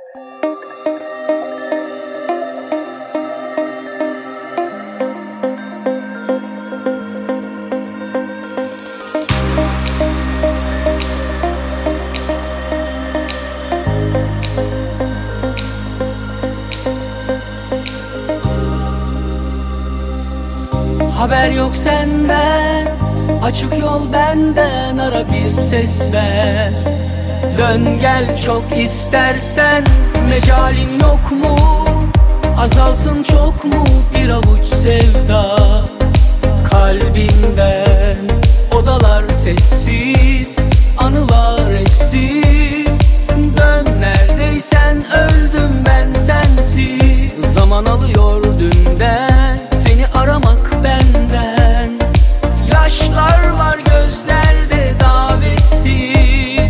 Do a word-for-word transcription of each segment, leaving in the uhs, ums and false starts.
Haber yok senden, açık yol benden, ara bir ses ver. Dön gel çok istersen, mecalin yok mu? Azalsın çok mu bir avuç sevda kalbinden? Odalar sessiz, anılar eşsiz. Dön neredeysen, öldüm ben sensiz. Zaman alıyor dünden, seni aramak benden. Yaşlar var gözlerde davetsiz.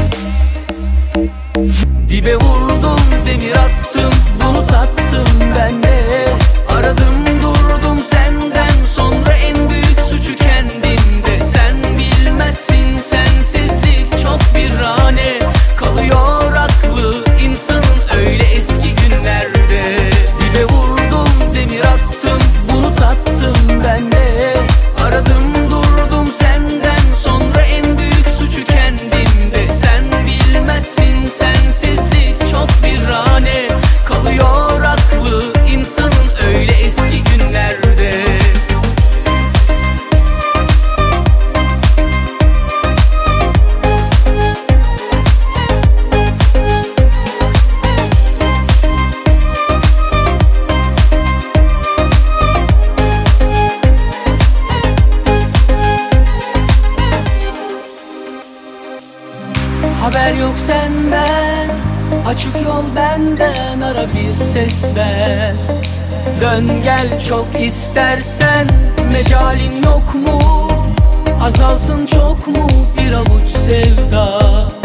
Dibe vurdum, demir attım, bunu tattım ben de. Aradım durdum senden sonra, en büyük suçu kendimde. Sen bilmezsin, sensizlik çok virane. Kalıyor aklı insanın öyle eski günlerde. Dibe vurdum, demir attım, bunu tattım ben de. Aradım durdum senden sonra, en büyük suçu kendimde. Sen bilmezsin, sensizlik çok virane. Kalıyor aklı insanın öyle eski günlerde. Haber yok senden, açık yol benden, ara bir ses ver. Dön gel çok istersen, mecalin yok mu? Azalsın çok mu bir avuç sevda